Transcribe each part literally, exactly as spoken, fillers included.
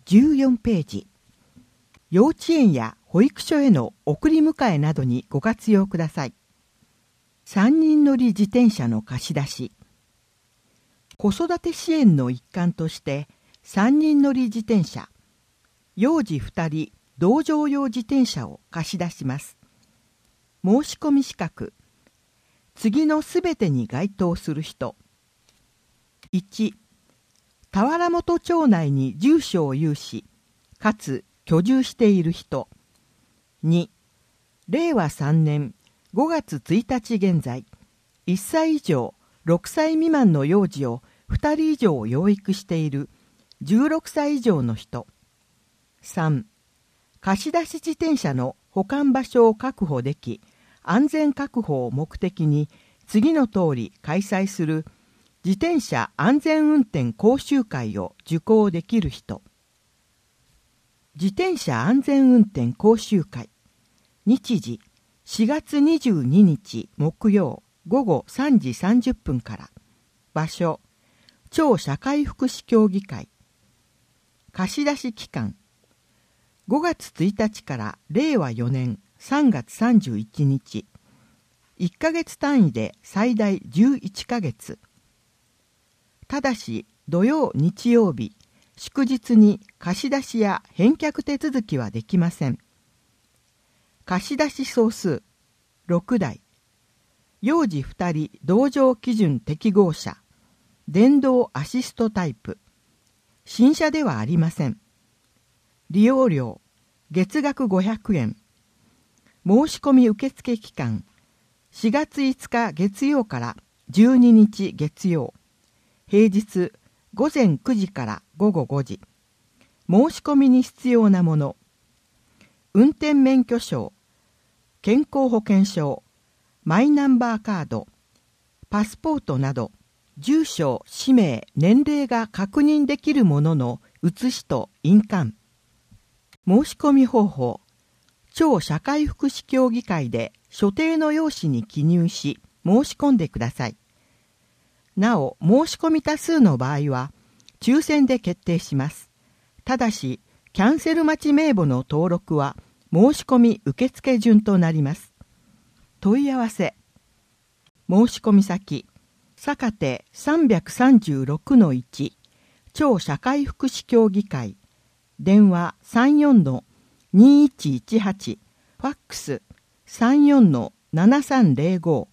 じゅうよんページ。幼稚園や保育所への送り迎えなどにご活用ください。さんにん乗り自転車の貸し出し。子育て支援の一環としてさんにん乗り自転車、幼児ふたり同乗用自転車を貸し出します。申し込み資格。次のすべてに該当する人。いち、田原本町内に住所を有し、かつ居住している人。に、れいわさんねんごがつついたち現在、いっさい以上ろくさい未満の幼児をふたり以上養育しているじゅうろくさい以上の人。さん、貸し出し自転車の保管場所を確保でき、安全確保を目的に次の通り開催する自転車安全運転講習会を受講できる人。自転車安全運転講習会。日時しがつにじゅうににち木曜ごごさんじさんじゅっぷんから。場所町社会福祉協議会。貸し出し期間ごがつついたちかられいわよねんさんがつさんじゅういちにち。いっかげつ単位で最大じゅういっかげつ。ただし土曜日曜日祝日に貸し出しや返却手続きはできません。貸し出し総数ろくだい。幼児ふたり同乗基準適合車。電動アシストタイプ。新車ではありません。利用料月額ごひゃくえん。申し込み受付期間しがついつか月曜からじゅうににち月曜。平日ごぜんくじからごごごじ。申し込みに必要なもの。運転免許証、健康保険証、マイナンバーカード、パスポートなど、住所、氏名、年齢が確認できるものの写しと印鑑。申し込み方法。町社会福祉協議会で所定の用紙に記入し申し込んでください。なお、申し込み多数の場合は抽選で決定します。ただし、キャンセル待ち名簿の登録は申し込み受付順となります。問い合わせ。申し込み先。坂手 さんさんろくのいち 町社会福祉協議会。電話 さんよんのにいちいちはち、ファックス さんよんのななさんぜろご。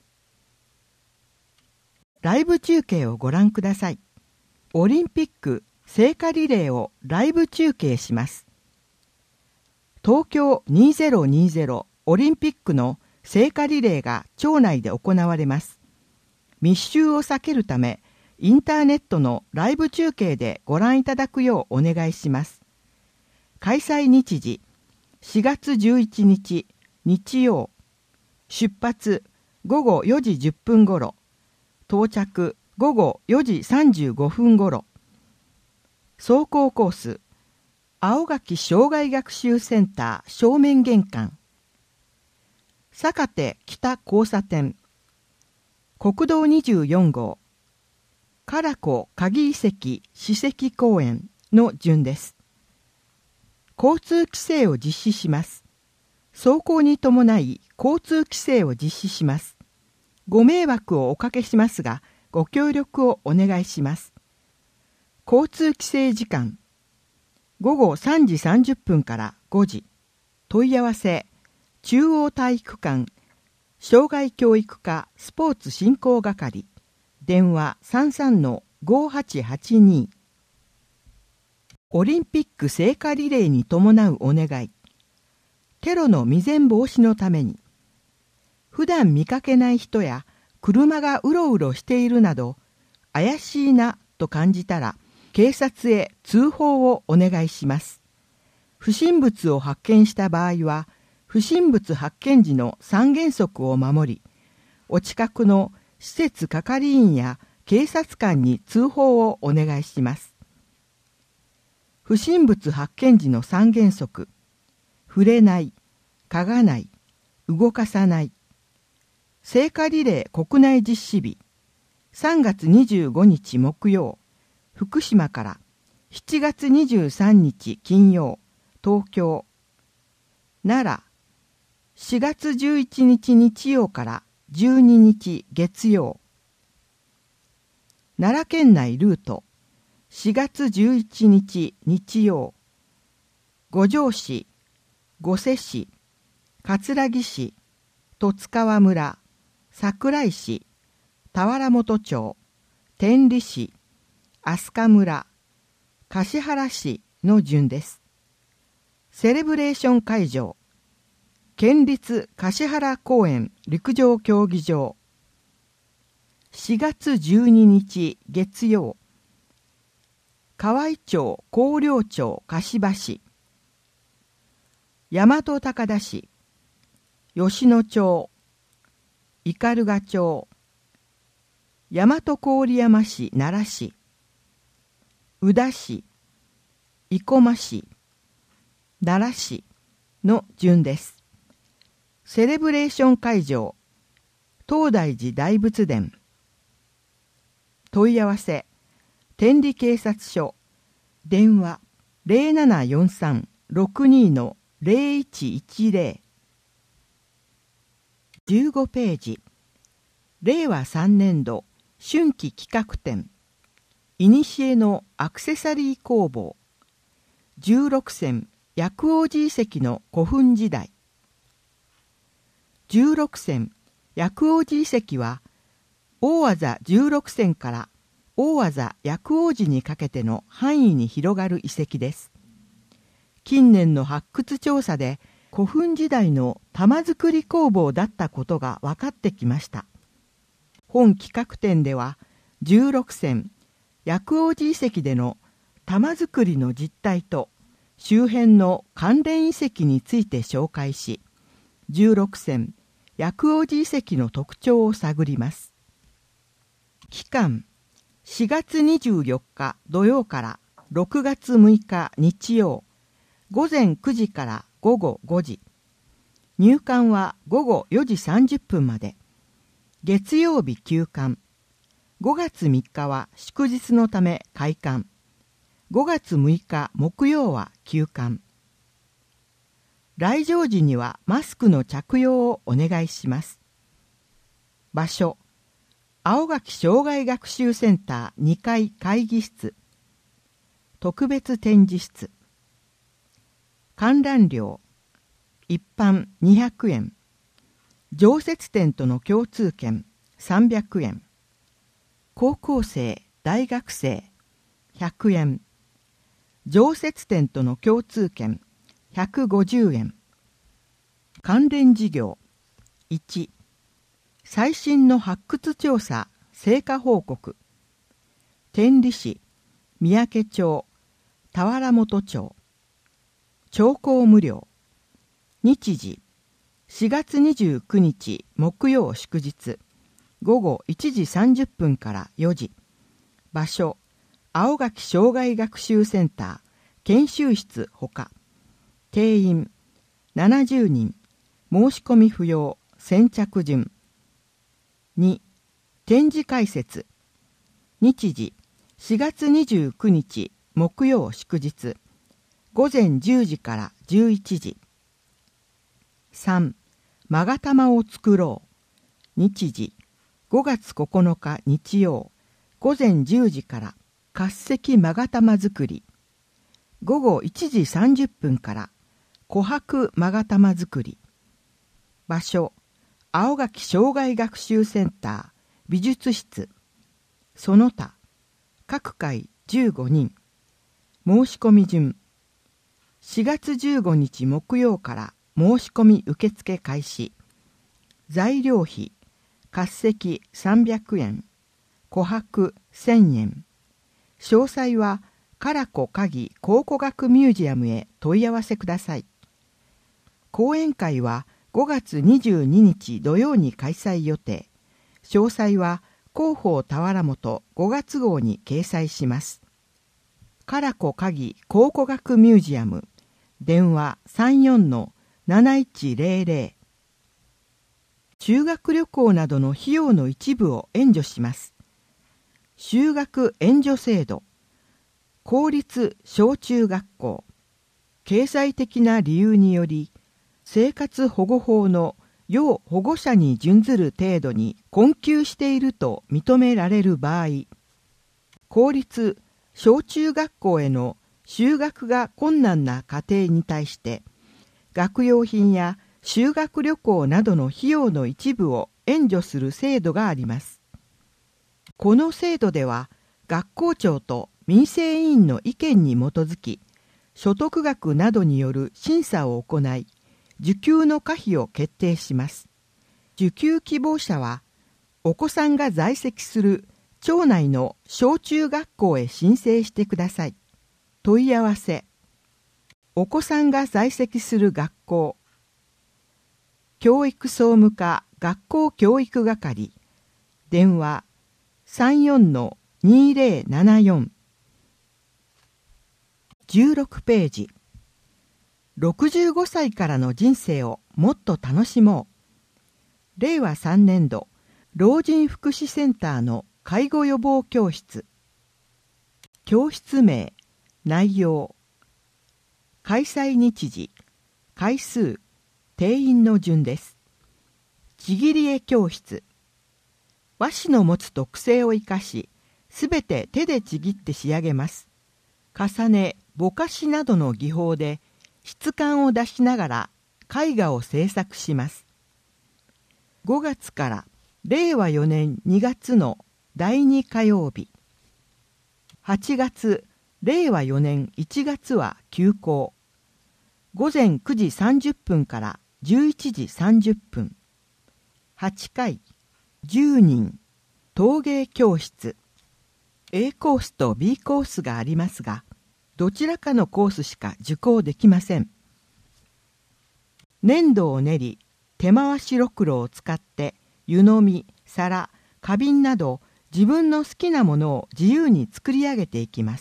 ライブ中継をご覧ください。オリンピック聖火リレーをライブ中継します。東京にせんにじゅうオリンピックの聖火リレーが町内で行われます。密集を避けるため、インターネットのライブ中継でご覧いただくようお願いします。開催日時、しがつじゅういちにち日曜。出発ごごよじじゅっぷんごろ。到着ごごよじさんじゅうごふんごろ。走行コース、青垣障害学習センター正面玄関。坂手北交差点。国道にじゅうよんごう。唐子鍵遺跡史跡公園の順です。交通規制を実施します。走行に伴い交通規制を実施します。ご迷惑をおかけしますが、ご協力をお願いします。交通規制時間。ごごさんじさんじゅっぷんからごじ。問い合わせ。中央体育館。障害教育課スポーツ振興係。電話 さんさんのごはちはちに。オリンピック聖火リレーに伴うお願い。テロの未然防止のために。普段見かけない人や車がうろうろしているなど、怪しいなと感じたら、警察へ通報をお願いします。不審物を発見した場合は、不審物発見時の三原則を守り、お近くの施設係員や警察官に通報をお願いします。不審物発見時の三原則。触れない、嗅がない、動かさない。聖火リレー国内実施日。さんがつにじゅうごにち木曜。福島からしちがつにじゅうさんにち金曜、東京。奈良、しがつじゅういちにち日曜からじゅうににち月曜。奈良県内ルート、しがつじゅういちにち日曜。五條市、御所市、葛城市、十津川村、桜井市、田原本町、天理市、飛鳥村、橿原市の順です。セレブレーション会場、県立橿原公園陸上競技場。しがつじゅうににち月曜、河合町広陵町柏市、大和高田市、吉野町、斑鳩町、大和郡山市奈良市、宇陀市、生駒市、奈良市の順です。セレブレーション会場、東大寺大仏殿。問い合わせ、天理警察署、電話 ゼロななよんさん ろくに ゼロいちいちゼロ。じゅうごページ、れいわさんねんど春季企画展、いにしえのアクセサリー工房、じゅうろくせん薬王寺遺跡の古墳時代。じゅうろくせん薬王寺遺跡は、大字じゅうろくせんから大字薬王寺にかけての範囲に広がる遺跡です。近年の発掘調査で、古墳時代の玉作り工房だったことが分かってきました。本企画展では、じゅうろくせん薬王寺遺跡での玉作りの実態と周辺の関連遺跡について紹介し、じゅうろくせん薬王寺遺跡の特徴を探ります。期間、しがつにじゅうよっか土曜からろくがつむいか日曜、ごぜんくじからごごごじ。入館はごごよじさんじゅっぷんまで。月曜日休館。ごがつみっかは祝日のため開館。ごがつむいか木曜は休館。来場時にはマスクの着用をお願いします。場所、青垣障害学習センターにかい会議室。特別展示室。観覧料、一般にひゃくえん。常設展との共通券さんびゃくえん。高校生、大学生ひゃくえん。常設展との共通券ひゃくごじゅうえん。関連事業、いち、最新の発掘調査成果報告。天理市、三宅町、田原本町。聴講無料。日時、しがつにじゅうくにち木曜祝日、ごごいちじさんじゅっぷんからよじ。場所、青垣障害学習センター研修室ほか。定員ななじゅうにん。申し込み不要。先着順。に、展示解説。日時、しがつにじゅうくにち木曜祝日、ごぜんじゅうじからじゅういちじ。さん、勾玉を作ろう。日時、ごがつここのか日曜、ごぜんじゅうじから褐石勾玉作り。ごごいちじさんじゅっぷんから琥珀勾玉作り。場所、青垣障害学習センター美術室。その他、各回じゅうごにん。申し込み順。しがつじゅうごにち木曜から申し込み受付開始。材料費、褐石さんびゃくえん、琥珀せんえん。詳細は唐子鍵考古学ミュージアムへ問い合わせください。講演会はごがつにじゅうににち土曜に開催予定。詳細は広報田原本ごがつ号に掲載します。唐子鍵考古学ミュージアム。電話 さんよんのなないちゼロゼロ。修学旅行などの費用の一部を援助します。修学援助制度。 公立小中学校、経済的な理由により生活保護法の要保護者に準ずる程度に困窮していると認められる場合、公立小中学校への就学が困難な家庭に対して学用品や修学旅行などの費用の一部を援助する制度があります。この制度では学校長と民生委員の意見に基づき所得額などによる審査を行い受給の可否を決定します。受給希望者はお子さんが在籍する町内の小中学校へ申請してください。問い合わせ、お子さんが在籍する学校、教育総務課学校教育係、電話 さんよんのにぜろななよん。じゅうろくページ。ろくじゅうごさいからの人生をもっと楽しもう。れいわさんねんど老人福祉センターの介護予防教室。教室名、内容、開催日時、回数、定員の順です。ちぎり絵教室。和紙の持つ特性を生かし、すべて手でちぎって仕上げます。重ね、ぼかしなどの技法で質感を出しながら絵画を制作します。ごがつかられいわよねんにがつのだいに火曜日。はちがつ、れいわよねんいちがつは休校。ごぜんくじさんじゅっぷんからじゅういちじさんじゅっぷん。はちかい、じゅうにん、陶芸教室。A コースと B コースがありますが、どちらかのコースしか受講できません。粘土を練り、手回しろくろを使って湯飲み、皿、花瓶など自分の好きなものを自由に作り上げていきます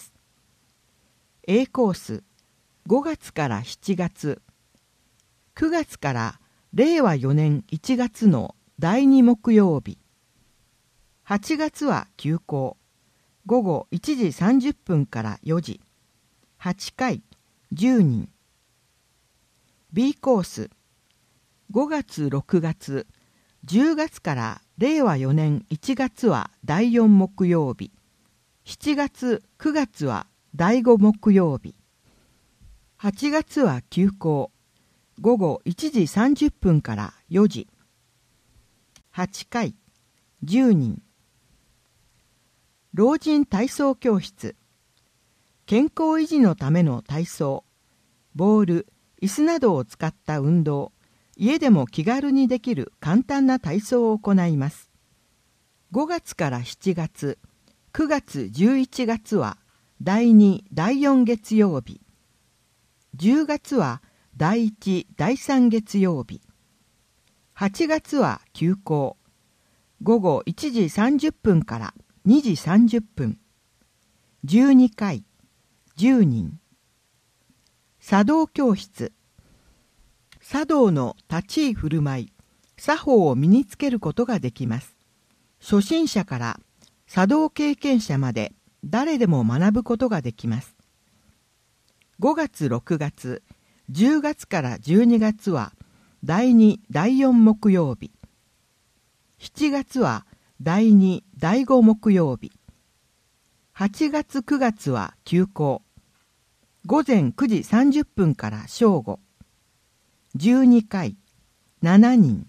。A コース、ごがつからしちがつ、くがつかられいわよねんいちがつのだいに木曜日。はちがつは休校。ごごいちじさんじゅっぷんからよじ。はちかい、じゅうにん。B コース、ごがつろくがつ、じゅうがつかられいわよねんいちがつはだいよん木曜日。しちがつ、くがつはだいご木曜日。はちがつは休校。ごごいちじさんじゅっぷんからよじ。はちかい、じゅうにん。老人体操教室。健康維持のための体操。ボール、椅子などを使った運動。家でも気軽にできる簡単な体操を行います。ごがつからしちがつ、くがつじゅういちがつはだいに、だいよん月曜日。じゅうがつはだいいち、だいさん月曜日。はちがつは休校。ごごいちじさんじゅっぷんからにじさんじゅっぷん。じゅうにかい、じゅうにん。茶道教室。茶道の立ち居振る舞い、作法を身につけることができます。初心者から茶道経験者まで誰でも学ぶことができます。ごがつ、ろくがつ、じゅうがつからじゅうにがつはだいに、だいよん木曜日。しちがつはだいに、だいご木曜日。はちがつ、くがつは休校。ごぜんくじさんじゅっぷんから正午。じゅうにかい、しちにん。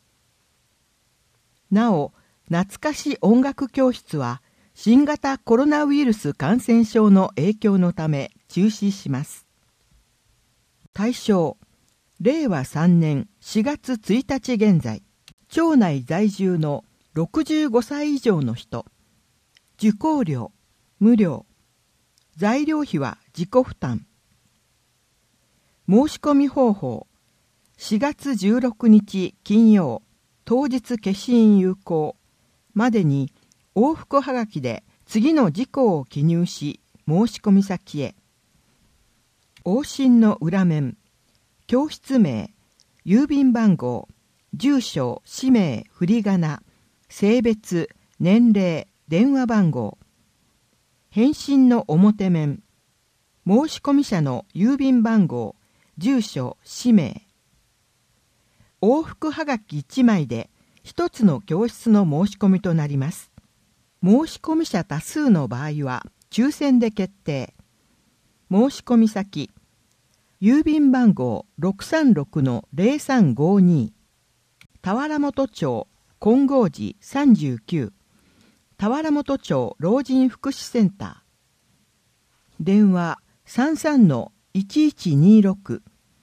なお、懐かし音楽教室は新型コロナウイルス感染症の影響のため中止します。対象、れいわさんねんしがつついたち現在、町内在住のろくじゅうごさい以上の人。受講料、無料。材料費は自己負担。申し込み方法、しがつじゅうろくにち金曜、当日消印有効までに往復はがきで次の事項を記入し、申し込み先へ。往診の裏面、教室名、郵便番号、住所、氏名、振り仮名、性別、年齢、電話番号。返信の表面、 申込者の郵便番号、住所、氏名。往復はがきいちまいで一つの教室の申し込みとなります。申込者多数の場合は抽選で決定。申込先、郵便番号 ろくさんろくのぜろさんごに、田原本町金剛寺さんじゅうきゅう、田原本町老人福祉センター。電話 さんさんのいちいちにろく。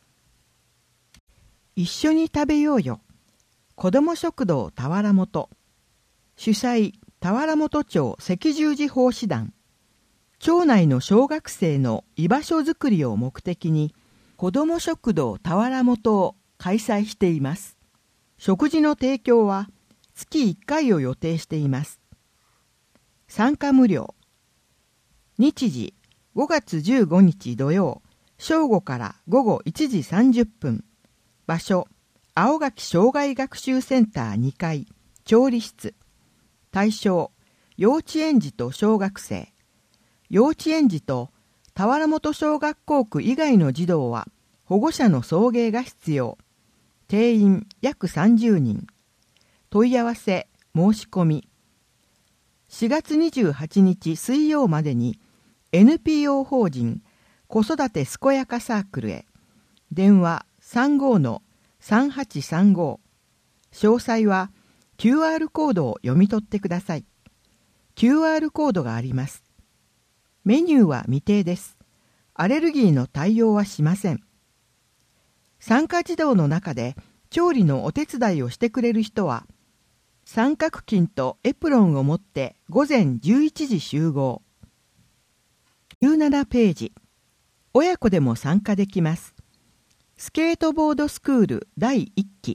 一緒に食べようよ。子ども食堂田原本。主催、田原本町赤十字奉仕団。町内の小学生の居場所づくりを目的に、子ども食堂田原本を開催しています。食事の提供は月いっかいを予定しています。参加無料。日時、ごがつじゅうごにち土曜、正午からごごいちじさんじゅっぷん。場所、青垣障害学習センターにかい、調理室。対象、幼稚園児と小学生。幼稚園児と田原本小学校区以外の児童は保護者の送迎が必要。定員約さんじゅうにん。問い合わせ、申し込み。しがつにじゅうはちにち水曜までに エヌピーオー 法人子育てすこやかサークルへ。電話 さんごのさんはちさんご。詳細は キューアール コードを読み取ってください。キューアール コードがあります。メニューは未定です。アレルギーの対応はしません。参加児童の中で調理のお手伝いをしてくれる人は、三角巾とエプロンを持って午前じゅういちじ集合。じゅうななページ。親子でも参加できます。スケートボードスクールだいいっき。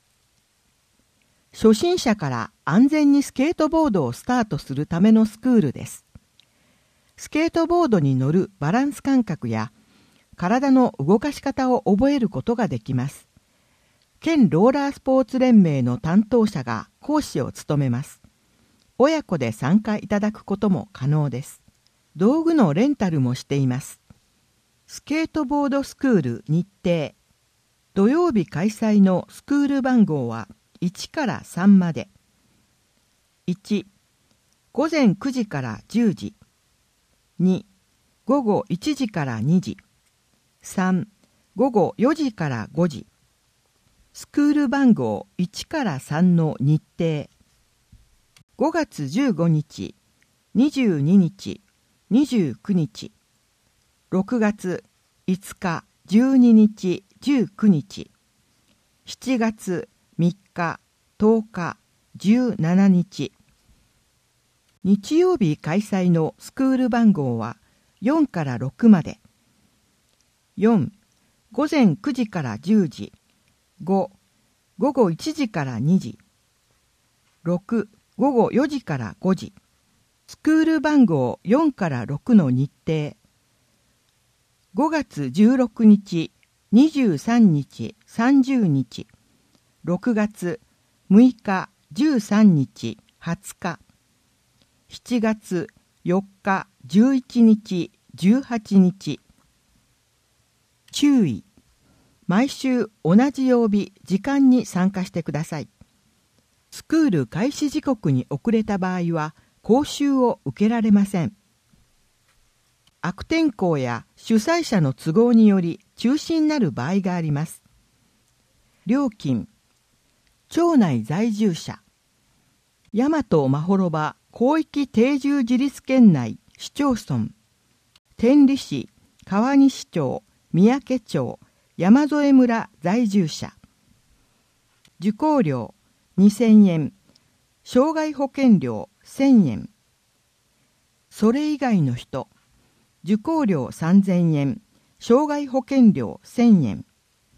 初心者から安全にスケートボードをスタートするためのスクールです。スケートボードに乗るバランス感覚や体の動かし方を覚えることができます。県ローラースポーツ連盟の担当者が講師を務めます。親子で参加いただくことも可能です。道具のレンタルもしています。スケートボードスクール日程。土曜日開催のスクール番号はいちからさんまで。いち、ごぜんくじからじゅうじ。に、ごごいちじからにじ。さん、ごごよじからごじ。スクール番号いちからさんの日程。ごがつじゅうごにち、にじゅうににち、にじゅうくにち。ろくがついつか、じゅうににち、じゅうくにち。しちがつみっか、とおか、じゅうしちにち。日曜日開催のスクール番号はよんからろくまで。よん、ごぜんくじからじゅうじ。ご、ごごいちじからにじ。ろく、ごごよじからごじ。スクール番号よんからろくの日程。ごがつじゅうろくにち、にじゅうさんにち、さんじゅうにち。ろくがつむいか、じゅうさんにち、はつか。しちがつよっか、じゅういちにち、じゅうはちにち。注意。毎週同じ曜日、時間に参加してください。スクール開始時刻に遅れた場合は、講習を受けられません。悪天候や主催者の都合により中止になる場合があります。料金。町内在住者。大和まほろば広域定住自立県内市町村。天理市、川西町、三宅町、山添村在住者。受講料にせんえん。障害保険料せんえん。それ以外の人。受講料さんぜんえん。障害保険料せんえん。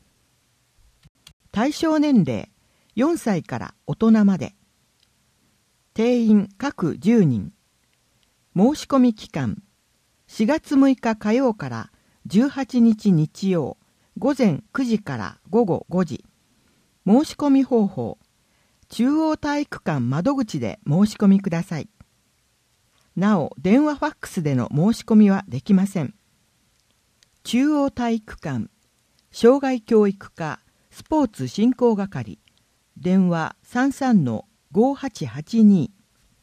対象年齢よんさいから大人まで。定員各じゅうにん。申し込み期間しがつむいか火曜からじゅうはちにち日曜ごぜんくじからごごごじ。申し込み方法。中央体育館窓口で申し込みください。なお、電話ファックスでの申し込みはできません。 中央体育館障害教育課スポーツ振興係電話 さんさんのごはちはちに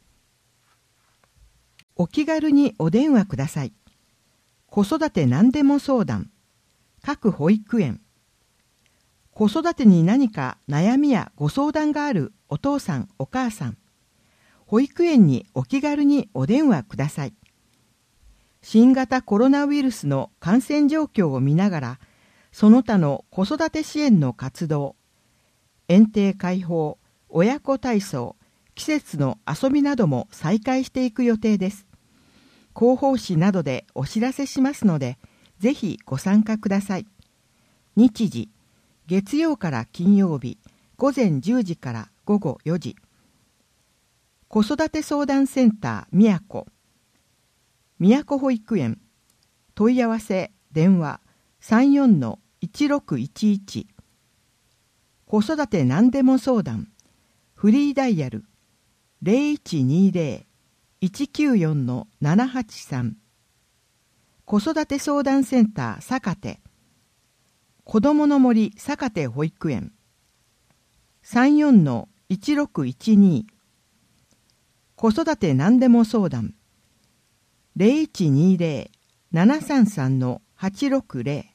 お気軽にお電話ください。子育て何でも相談各保育園子育てに何か悩みやご相談があるお父さんお母さん保育園にお気軽にお電話ください。新型コロナウイルスの感染状況を見ながらその他の子育て支援の活動園庭開放親子体操季節の遊びなども再開していく予定です。広報誌などでお知らせしますのでぜひご参加ください。日時月曜から金曜日午前じゅうじから午後よじ子育て相談センターみやこみやこ保育園問い合わせ電話 さんよんのいちろくいちいち 子育て何でも相談フリーダイヤル ゼロいちにゼロ いちきゅうよんのななはちさん 子育て相談センター坂手子どもの森坂手保育園 さんよんのいちろくいちに 子育て何でも相談 ゼロいちにゼロ ななさんさんのはちろくゼロ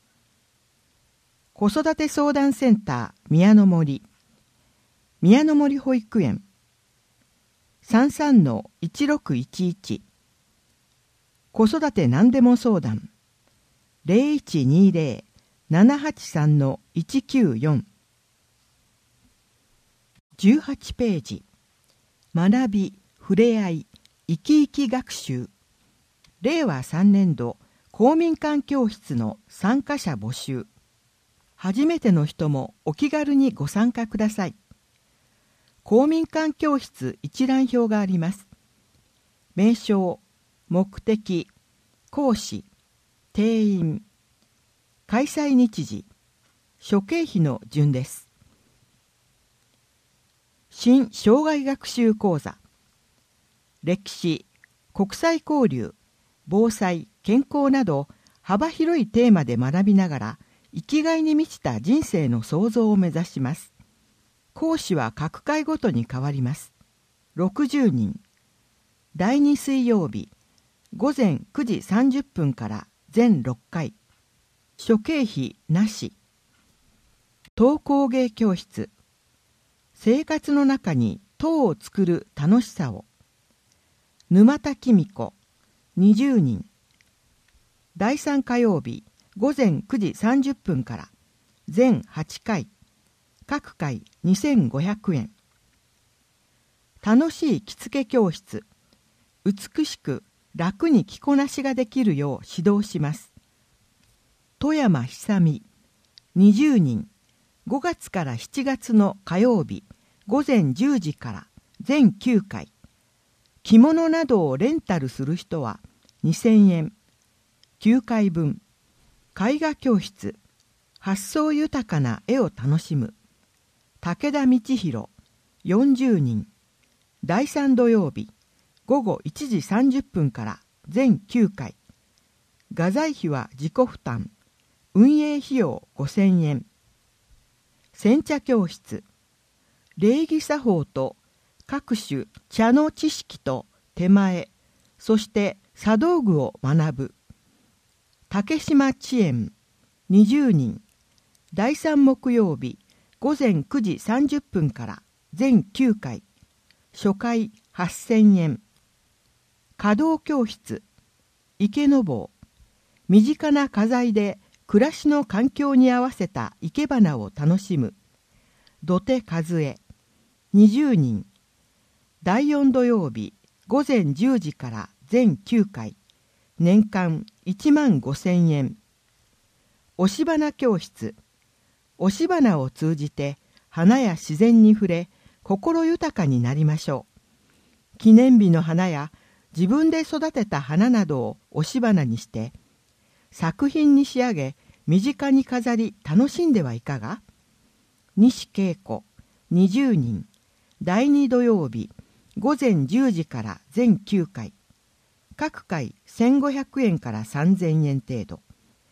子育て相談センター宮の森宮の森保育園 さんさんのいちろくいちいち 子育て何でも相談 ゼロいちにゼロ ななはちさんのいちきゅうよん じゅうはちページ学びふれあい生き生き学習れいわさんねんど公民館教室の参加者募集初めての人もお気軽にご参加ください。公民館教室一覧表があります。名称、目的、講師、定員、開催日時、諸経費の順です。新生涯学習講座、歴史、国際交流、防災、健康など幅広いテーマで学びながら生きがいに満ちた人生の創造を目指します。講師は各回ごとに変わります。ろくじゅうにん。だいに水曜日、午前くじさんじゅっぷんから全ろっかい。諸経費なし。陶工芸教室。生活の中に陶を作る楽しさを。沼田紀美子。にじゅうにん。だいさん火曜日、午前くじさんじゅっぷんから全はちかい。各回にせんごひゃくえん。楽しい着付け教室。美しく楽に着こなしができるよう指導します。富山久美。にじゅうにん。ごがつからしちがつの火曜日、午前じゅうじから全きゅうかい。着物などをレンタルする人はにせんえん。きゅうかいぶん。絵画教室。発想豊かな絵を楽しむ。武田道弘。よんじゅうにん。だいさん土曜日、午後いちじさんじゅっぷんから全きゅうかい。画材費は自己負担。運営費用ごせんえん。煎茶教室。礼儀作法と各種茶の知識と手前、そして茶道具を学ぶ。竹島知恵にじゅうにん。だいさん木曜日、午前くじさんじゅっぷんから全きゅうかい。初回はっせんえん。華道教室。池の坊。身近な花材で暮らしの環境に合わせた生け花を楽しむ。土手和江。にじゅうにん。だいよん土曜日、午前じゅうじから全きゅうかい。年間いちまんごせんえん。押し花教室。押し花を通じて花や自然に触れ、心豊かになりましょう。記念日の花や自分で育てた花などを押し花にして作品に仕上げ、身近に飾り楽しんではいかが。西恵子にじゅうにん。だいに土曜日、午前じゅうじから全きゅうかい。各回せんごひゃくえんからさんぜんえん程度。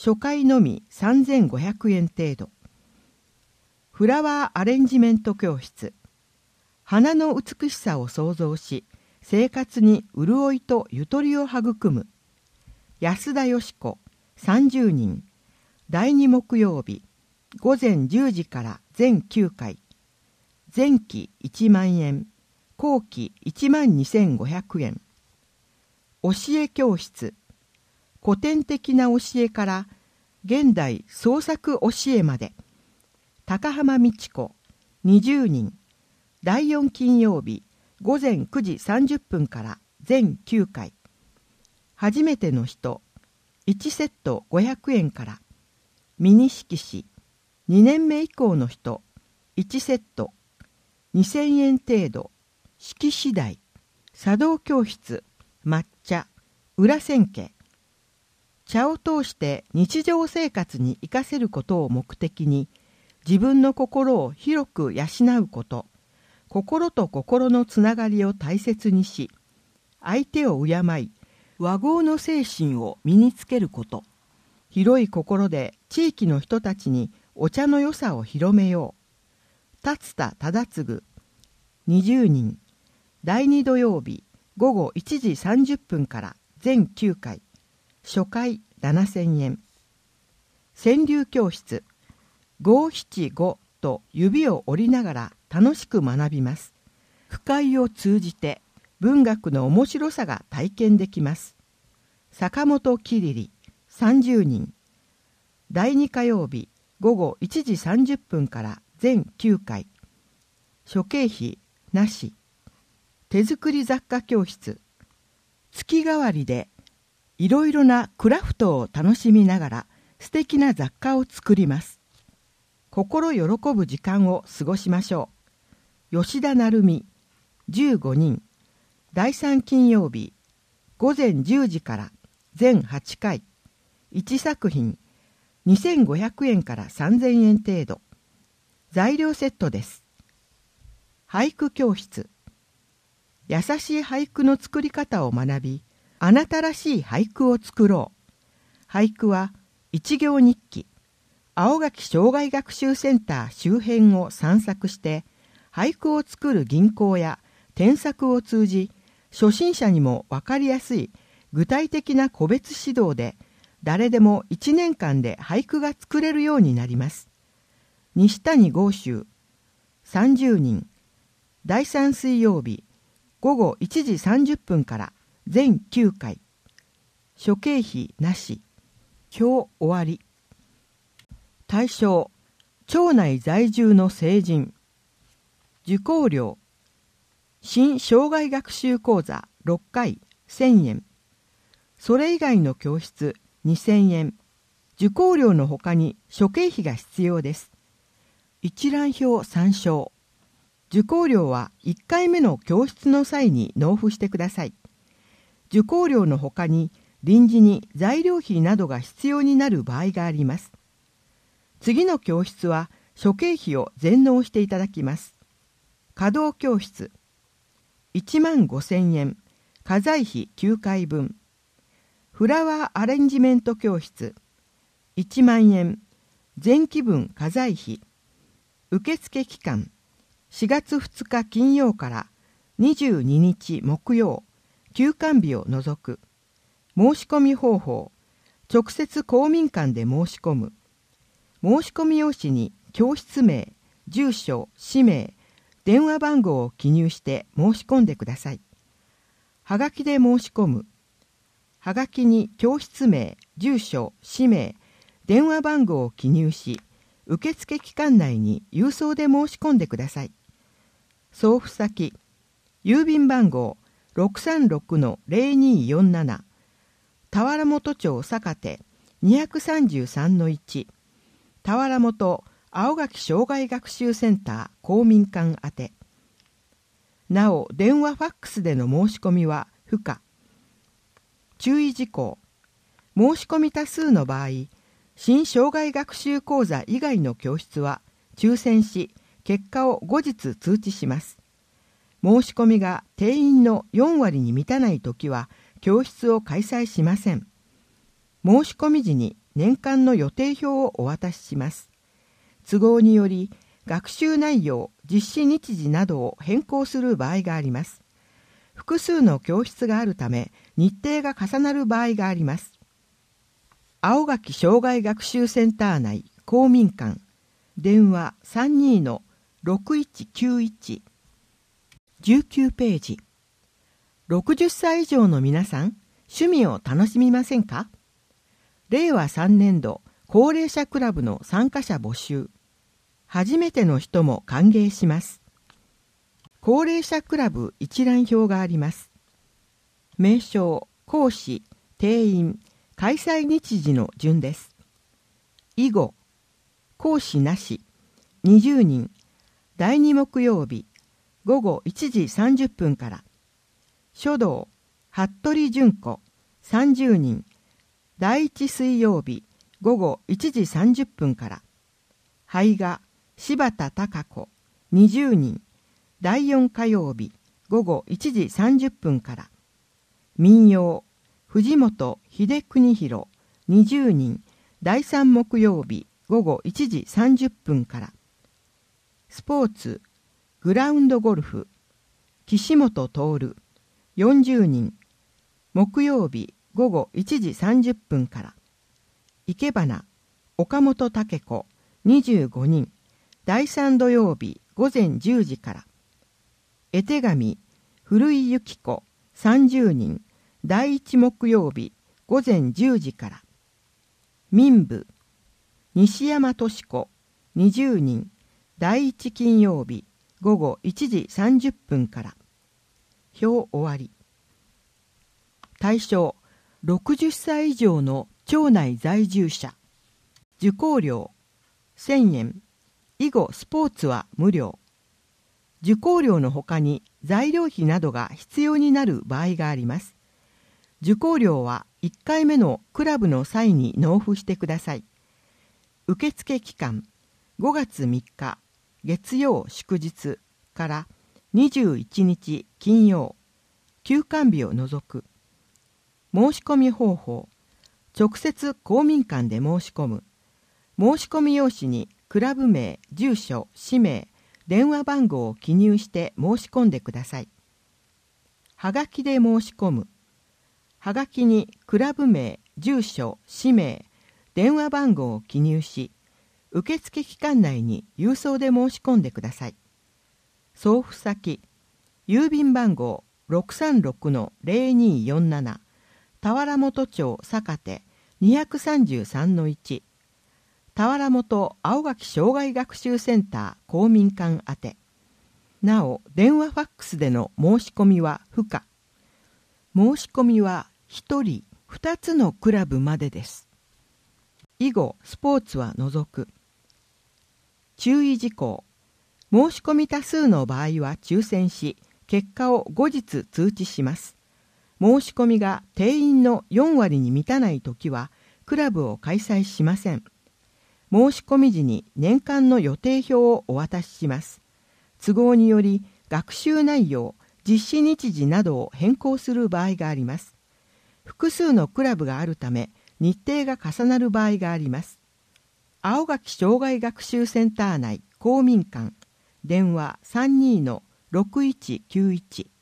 初回のみさんぜんごひゃくえん程度。フラワーアレンジメント教室。花の美しさを創造し、生活に潤いとゆとりを育む。安田よし子さんじゅうにん。だいに木曜日、ごぜんじゅうじから全きゅうかい。前期いちまんえん、後期いちまんにせんごひゃくえん。教え教室。古典的な教えから現代創作教えまで。高浜美智子にじゅうにん。だいよん金曜日、ごぜんくじさんじゅっぷんから全きゅうかい。初めての人、いちセットごひゃくえんから。ミニ色紙、にねんめ以降の人、いちセット、にせんえん程度。式次第。茶道教室、抹茶、裏千家。茶を通して日常生活に生かせることを目的に、自分の心を広く養うこと、心と心のつながりを大切にし、相手を敬い、和合の精神を身につけること。広い心で地域の人たちにお茶の良さを広めよう。達田忠次にじゅうにん。だいに土曜日ごごいちじさんじゅっぷんから全きゅうかい。初回ななせんえん。川柳教室。五七五と指を折りながら楽しく学びます。句会を通じて文学の面白さが体験できます。坂本きりりさんじゅうにん。だいに火曜日ごごいちじさんじゅっぷんから全きゅうかい。諸経費なし。手作り雑貨教室。月替わりでいろいろなクラフトを楽しみながら素敵な雑貨を作ります。心喜ぶ時間を過ごしましょう。吉田成美じゅうごにん。だいさん金曜日ごぜんじゅうじから全はちかい。いち作品にせんごひゃくえんからさんぜんえん程度。材料セットです。俳句教室。優しい俳句の作り方を学び、あなたらしい俳句を作ろう。俳句は一行日記。青垣障害学習センター周辺を散策して、俳句を作る銀行や添削を通じ、初心者にもわかりやすい具体的な個別指導で、誰でもいちねんかんで俳句が作れるようになります。西谷豪州さんじゅうにん。だいさん水曜日ごごいちじさんじゅっぷんから全きゅうかい。諸経費なし。表終わり。対象、町内在住の成人。受講料、新障害学習講座ろっかいせんえん。それ以外の教室にせんえん。受講料のほかに諸経費が必要です。一覧表参照。受講料はいっかいめの教室の際に納付してください。受講料のほかに臨時に材料費などが必要になる場合があります。次の教室は諸経費を全納していただきます。稼働教室いちまんごせんえん。家財費きゅうかいぶん。フラワーアレンジメント教室いちまんえん。前期分家財費。受付期間しがつふつか金曜からにじゅうににち木曜、休館日を除く。申し込み方法、直接公民館で申し込む。申し込み用紙に教室名、住所、氏名、電話番号を記入して申し込んでください。はがきで申し込む。はがきに教室名、住所、氏名、電話番号を記入し、受付期間内に郵送で申し込んでください。送付先、郵便番号 ろくさんろくのぜろにーよんなな、田原本町坂手 にさんさんのいち、田原本青垣障害学習センター公民館宛て。なお、電話ファックスでの申し込みは不可。注意事項。申し込み多数の場合、新障害学習講座以外の教室は抽選し、結果を後日通知します。申し込みが定員のよんわりに満たないときは、教室を開催しません。申し込み時に年間の予定表をお渡しします。都合により学習内容、実施日時などを変更する場合があります。複数の教室があるため日程が重なる場合があります。青垣障害学習センター内公民館、電話 さんにーのろくいちきゅういち。じゅうきゅうページ。ろくじゅっさい以上の皆さん、趣味を楽しみませんか？れいわさんねんど高齢者クラブの参加者募集。初めての人も歓迎します。高齢者クラブ一覧表があります。名称、講師、定員、開催日時の順です。以後、講師なし、にじゅうにん、だいに木曜日、ごごいちじさんじゅっぷんから。書道、服部純子、さんじゅうにん、だいいち水曜日、ごごいちじさんじゅっぷんから。俳画、柴田貴子、にじゅうにん、だいよん火曜日、ごごいちじさんじゅっぷんから。民謡、藤本秀邦弘、にじゅうにん、だいさん木曜日、ごごいちじさんじゅっぷんから。スポーツ、グラウンドゴルフ、岸本徹、よんじゅうにん、木曜日、ごごいちじさんじゅっぷんから。生け花、岡本武子、にじゅうごにん、だいさん土曜日、ごぜんじゅうじから。絵手紙、古井由紀子、さんじゅうにん、だいいち木曜日、ごぜんじゅうじから。民部、西山敏子、にじゅうにん、だいいち金曜日、ごごいちじさんじゅっぷんから。表終わり。対象、ろくじゅっさい以上の町内在住者。受講料、せんえん。以後スポーツは無料。受講料のほかに材料費などが必要になる場合があります。受講料はいっかいめのクラブの際に納付してください。受付期間、ごがつみっか月曜祝日からにじゅういちにち金曜、休館日を除く。申し込み方法、直接公民館で申し込む。申し込み用紙にクラブ名、住所、氏名、電話番号を記入して申し込んでください。はがきで申し込む。はがきにクラブ名、住所、氏名、電話番号を記入し、受付期間内に郵送で申し込んでください。送付先、郵便番号 ろくさんろくのぜろによんなな、田原本町坂手 にさんさんのいち、田原本青垣障害学習センター公民館宛て。なお、電話ファックスでの申し込みは不可。申し込みはひとりふたつのクラブまでです。以後、スポーツは除く。注意事項。申し込み多数の場合は抽選し、結果を後日通知します。申し込みが定員のよんわりに満たないときは、クラブを開催しません。申し込み時に年間の予定表をお渡しします。都合により学習内容、実施日時などを変更する場合があります。複数のクラブがあるため日程が重なる場合があります。青垣障害学習センター内公民館、電話 さんにーのろくいちきゅういち。